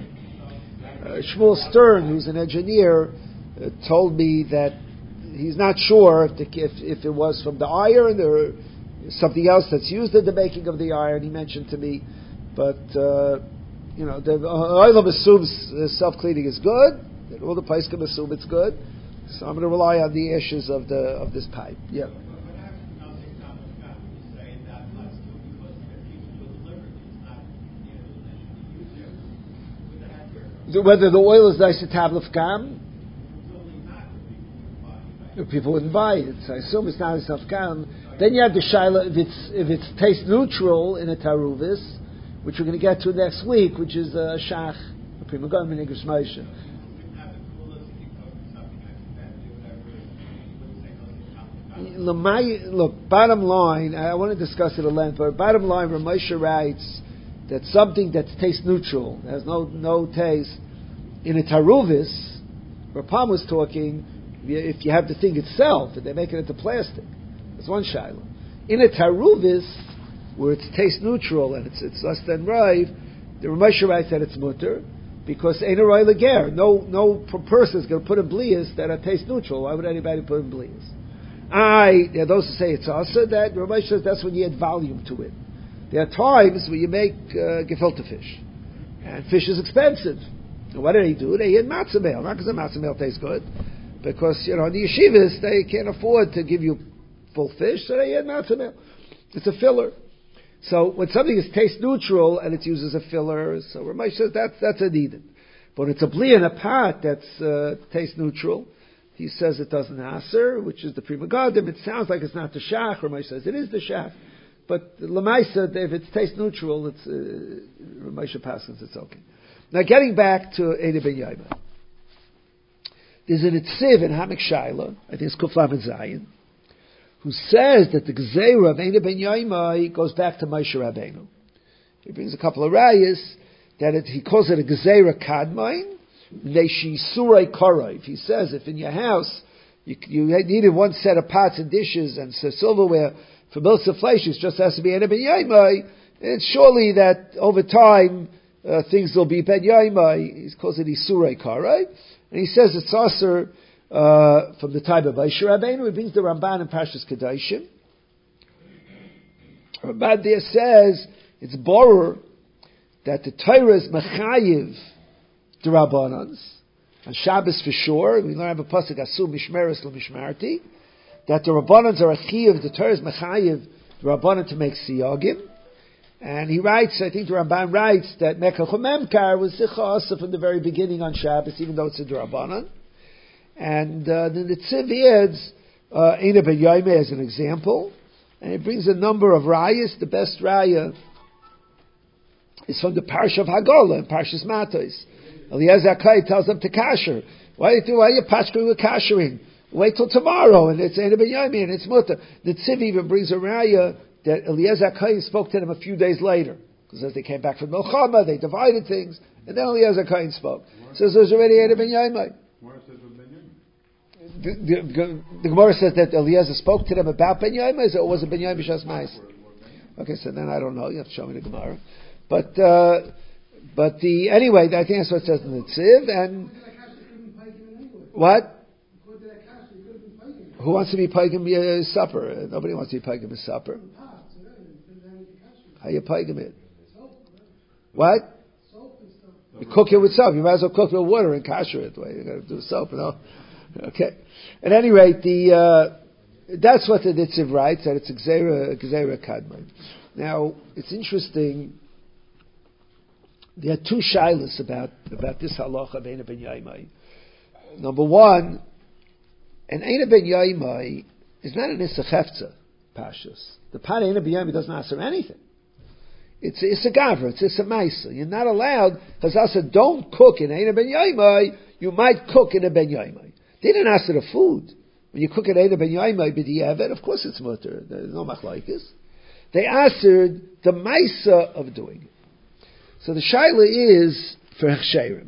uh, Shmuel Stern, who's an engineer, uh, told me that he's not sure if, the, if if it was from the iron or something else that's used in the making of the iron. He mentioned to me, but uh, you know, the Olam assumes uh, self-cleaning is good. That all the place can assume it's good. So I'm going to rely on the ashes of the of this pipe. Yeah. Whether the oil is nice to tablet gam, people wouldn't buy it. So I assume it's not a gam. Then you have the shaila if it's if it's taste neutral in a taruvis, which we're going to get to next week, which is a shach, a prima gam in English Moshe. Look, bottom line, I want to discuss it at length, but bottom line, Ramosha writes that something that's taste neutral, has no no taste, in a taruvis, where Pam was talking, if you have the thing itself, if they make it into plastic, that's one shaila. In a taruvis, where it's taste neutral and it's it's less than rive, the Ramosha writes that it's mutter, because ain't a roy lager. No no person is going to put in blias that are taste neutral. Why would anybody put in blias? I, there are those who say it's also that Ramosha says that's when you add volume to it. There are times where you make uh, gefilte fish, and fish is expensive. And what do they do? They add matzah meal, not because the matzah meal tastes good, because you know in the yeshivas they can't afford to give you full fish, so they add matzah meal. It's a filler. So when something is taste neutral and it's used as a filler, so Ramosha says that's that's a needed. But when it's a bli in a pot that's uh, taste neutral, he says it doesn't aser, which is the prima gadim. It sounds like it's not the shach. Ramosha says it is the shach. But Lamaisa, if it's taste neutral, it's uh, Ramosha Paskins, it's okay. Now getting back to Eina ben Yaima. There's an Itziv in Hamek Shaila, I think it's Kuflam and Zayin, who says that the Gezeira of Eina ben Yaima goes back to Moshe Rabbeinu. He brings a couple of rayas that it, he calls it a Gezeira Kadmain, Neshi Surai Korov. He says if in your house you, you needed one set of pots and dishes and silverware for milks and fleishes, just has to be Eina ben Yaima, it's surely that over time uh, things will be ben Yaima. He calls it Isurai Korov. And he says it's also uh, from the time of Moshe Rabbeinu. He brings the Ramban in Parshas Kedoshim. Ramban there says it's borer that the Torah is mechayiv the Rabbanans on Shabbos for sure. We learn have a pasuk asu mishmeres l'mishmarti that the Rabbanans are a chiyuv. The Torah is mechayiv the Rabbanan to make siyagim. And he writes, I think the Ramban writes that Mekach Memkar was Zicha from the very beginning on Shabbos, even though it's a Drabanan. And uh, then the Tziv adds uh, Eina ben Yaima as an example, and it brings a number of rayas. The best raya is from the Parsha of Hagala and Parshas Matos. Eliezer HaKohen tells them to kasher. Why are you, why are you pashkering with kashering? Wait till tomorrow, and it's Eina Ben Yomi, and it's Mutter. The Tziv even brings a raya that Eliezer HaKohen spoke to them a few days later. Because as they came back from Milchama, they divided things, and then Eliezer HaKohen spoke. So there's already Eina Ben Yomi. The, the, the Gemara says that Eliezer spoke to them about Ben Yomi, or was it Ben Yomi B'Shas Ma'is? Okay, so then I don't know. You have to show me the Gemara. But, uh, but the, anyway, I think that's what it says in the Tziv, and, what? Who wants to be paigim uh, supper? Uh, nobody wants to be paigim a supper. How you paigim it? What? You cook it with soap. You might as well cook it with water and kasher it. Well, you got to do soap, you know. Okay. At any rate, the uh, that's what the Nitziv writes, that it's Gzeira Gzeira Kadmon. Now, it's interesting. There are two shilas about about this halacha of Eina Ben Yomi. Number one, an Eina Ben Yomi is not an Issa Chefza Pashas. The Pat Eina Ben Yomi doesn't answer anything. It's it's a gavra, it's Issa Maisa. You're not allowed, Chazal said, don't cook in Eina Ben Yomi, you might cook in a Ben Yomi. They didn't ask for the food. When you cook an Eina Ben Yomi b'diavad, of course it's mutter. There's no machlaikas. They answered the Maisa of doing it. So the shaila is for Hechsherim.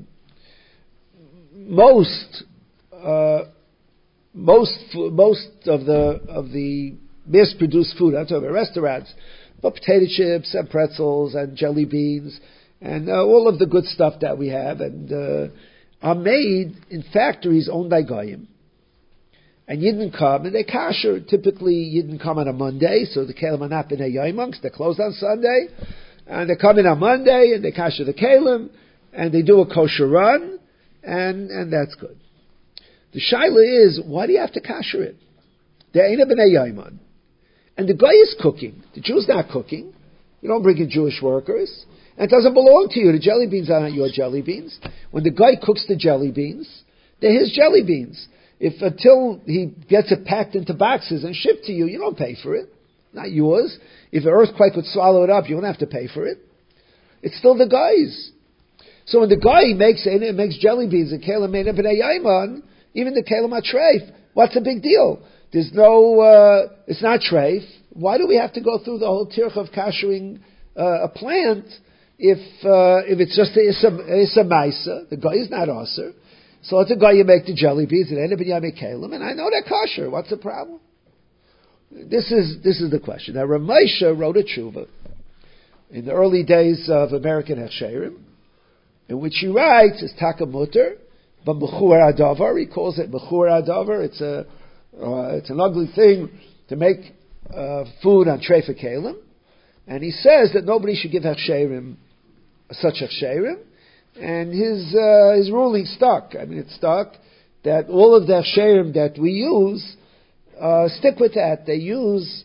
Most, uh, most, most of the of the mass-produced food, I'm talking about restaurants, but potato chips and pretzels and jelly beans and uh, all of the good stuff that we have, and uh, are made in factories owned by Goyim. And Yidden come and they kasher. Typically, Yidden come on a Monday, so the kelim are not b'nei yoimos. They're closed on Sunday, and they come in on Monday and they kasher the kelim, and they do a kosher run, and and that's good. The shaila is, why do you have to kasher it? There ain't a b'nei yoimon, and the guy is cooking. The Jew's not cooking. You don't bring in Jewish workers, and it doesn't belong to you. The jelly beans are not your jelly beans. When the guy cooks the jelly beans, they're his jelly beans. If until he gets it packed into boxes and shipped to you, you don't pay for it. Not yours. If an earthquake would swallow it up, you don't have to pay for it. It's still the guy's. So when the guy makes it, makes jelly beans and kelim made b'nei yaiman, even the kelim are treif, what's the big deal? There's no, uh, it's not treif. Why do we have to go through the whole tirch of kashering uh, a plant if uh, if it's just a issa maisa? The guy is not aser. So it's a guy you make the jelly beans and anybody I make kelim, and I know they're kosher. What's the problem? This is this is the question. Now Ramesha wrote a tshuva in the early days of American Hechsherim, in which he writes is takamuter, but mechur adavar. He calls it mechur adavar. It's a uh, it's an ugly thing to make uh, food on treifa kelim, and he says that nobody should give Hechsherim such Hechsherim. And his uh, his ruling stuck. I mean, it stuck that all of the hechsherim that we use uh, stick with that. They use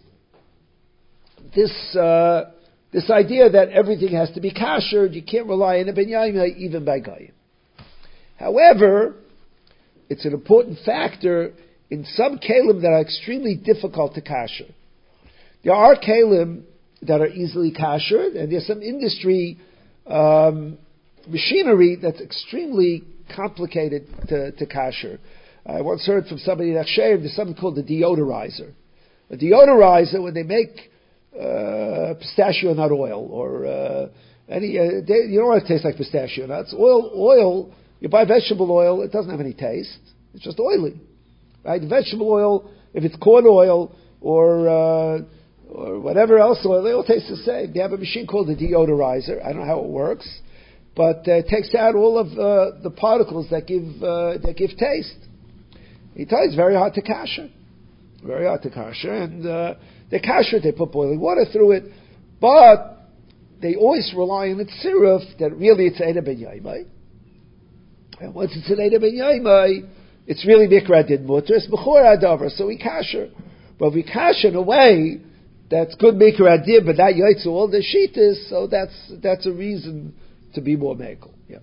this uh, this idea that everything has to be kashered. You can't rely on a ben yaima even by goyim. However, it's an important factor in some kelim that are extremely difficult to kasher. There are kelim that are easily kashered, and there's some industry. Um, machinery that's extremely complicated to, to kasher. I once heard from somebody in Hechsherim, there's something called the deodorizer. A deodorizer, when they make uh, pistachio nut oil, or uh, any, uh, they, you don't want it to taste like pistachio nuts. Oil, oil, you buy vegetable oil, it doesn't have any taste. It's just oily. Right? Vegetable oil, if it's corn oil, or uh, or whatever else oil, they all taste the same. They have a machine called the deodorizer. I don't know how it works. But uh, it takes out all of uh, the particles that give uh, that give taste. He tells you it's very hard to kasher, very hard to kasher, and uh, they kasher. They put boiling water through it, but they always rely on its siruf that really it's eina ben yaimai. And once it's an eina ben yaimai, it's really mikra din mutter. It's bechor adavar, so we kasher. But we kasher in a way that's good mikra din, but not yaitzu all the shitas. So that's that's a reason to be more megal, yeah.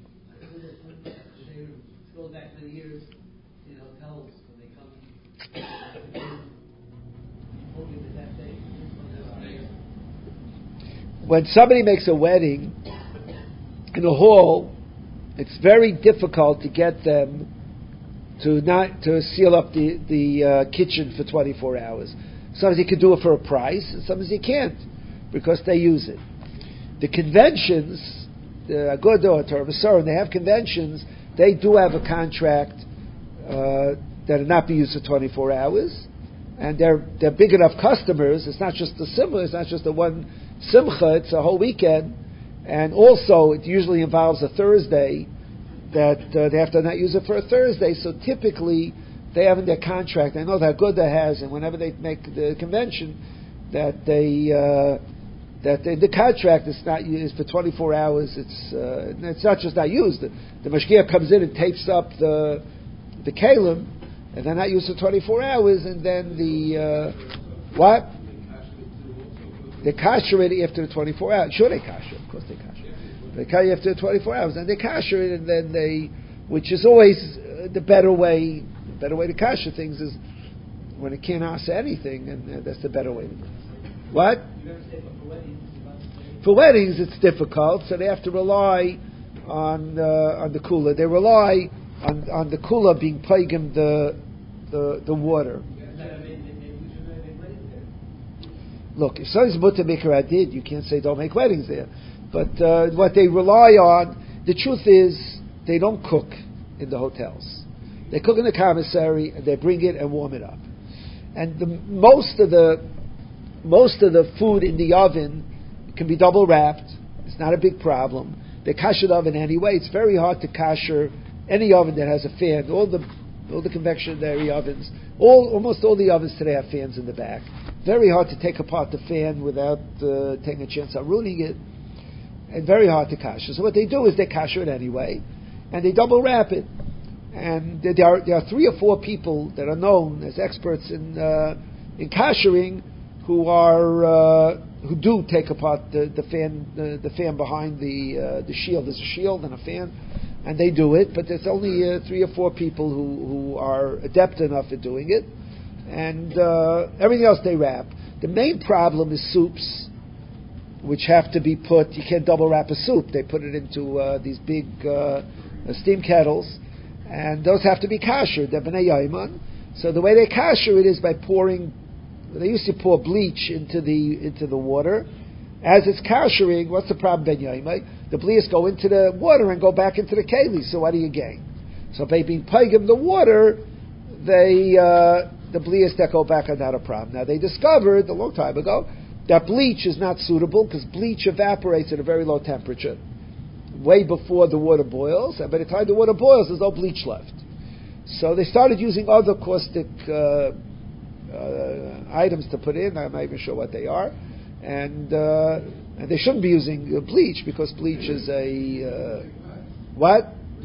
Go back to the years in hotels when they come. When somebody makes a wedding in a hall, it's very difficult to get them to not to seal up the the uh, kitchen for twenty-four hours. Sometimes you can do it for a price, and sometimes you can't because they use it. The conventions, the Agudah or Torah Masorah, they have conventions. They do have a contract uh, that will not be used for twenty-four hours, and they're they're big enough customers. It's not just the simcha, it's not just the one simcha. It's a whole weekend, and also it usually involves a Thursday that uh, they have to not use it for a Thursday. So typically they have in their contract. I know that Agudah has, and whenever they make the convention, that they. Uh, That the, the contract is not used for twenty-four hours. It's uh, it's not just not used. The, the mashgiach comes in and tapes up the the kalim, and they're not used for twenty-four hours. And then the uh, what? They kasher it after the twenty-four hours. Sure, they kasher. Of course, they kasher. They kasher after the twenty-four hours, and they kasher it, and then they, which is always uh, the better way. The better way to kasher things is when it can't answer anything, and uh, that's the better way to do it. What? For weddings, it's difficult, so they have to rely on uh, on the kula. They rely on, on the kula being pagim the the the water. Look, if somebody's mutter maker did, you can't say don't make weddings there. But uh, what they rely on, the truth is, they don't cook in the hotels. They cook in the commissary and they bring it and warm it up. And the, most of the Most of the food in the oven can be double wrapped. It's not a big problem. They kasher the oven anyway. It's very hard to kasher any oven that has a fan. All the all the convectionary ovens, all almost all the ovens today have fans in the back. Very hard to take apart the fan without uh, taking a chance on ruining it, and very hard to kasher. So what they do is they kasher it anyway, and they double wrap it. And there are there are three or four people that are known as experts in uh, in kashering, who are uh, who do take apart the, the fan the, the fan behind the uh, the shield. There's a shield and a fan, and they do it. But there's only uh, three or four people who, who are adept enough at doing it, and uh, everything else they wrap. The main problem is soups, which have to be put. You can't double wrap a soup. They put it into uh, these big uh, steam kettles, and those have to be kasher. They're b'nei yaiman. So the way they kasher it is by pouring. They used to pour bleach into the into the water. As it's kashering, what's the problem, Ben Yaimai? The bleach go into the water and go back into the keli. So what do you gain? So by being paigim the water, they uh, the bleach that go back are not a problem. Now they discovered a long time ago that bleach is not suitable because bleach evaporates at a very low temperature, way before the water boils. And by the time the water boils, there's no bleach left. So they started using other caustic Uh, Uh, items to put in. I'm not even sure what they are, and uh, and they shouldn't be using uh, bleach because bleach is a uh, what?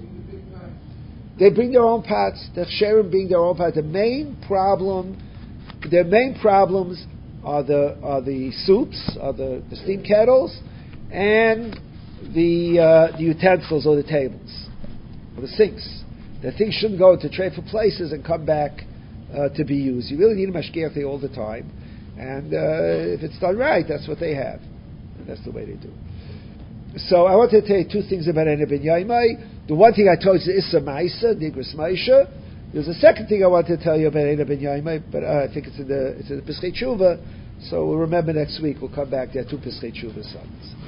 They bring their own pots. The Sherim bring their own pots. The main problem, their main problems are the are the soups, are the, the steam kettles, and the uh, the utensils or the tables or the sinks. The things shouldn't go into tray for places and come back Uh, to be used. You really need a mashgiach there all the time, and uh, if it's done right, that's what they have, and that's the way they do. So I want to tell you two things about Eina ben Yaimai. The one thing I told you is Issa Ma'isa, Nigris Maisha. There's a second thing I want to tell you about Eina ben Yaimai, but uh, I think it's in the it's in the Pesachei Tshuva. So we'll remember next week. We'll come back. There are two Pesachei Tshuva songs.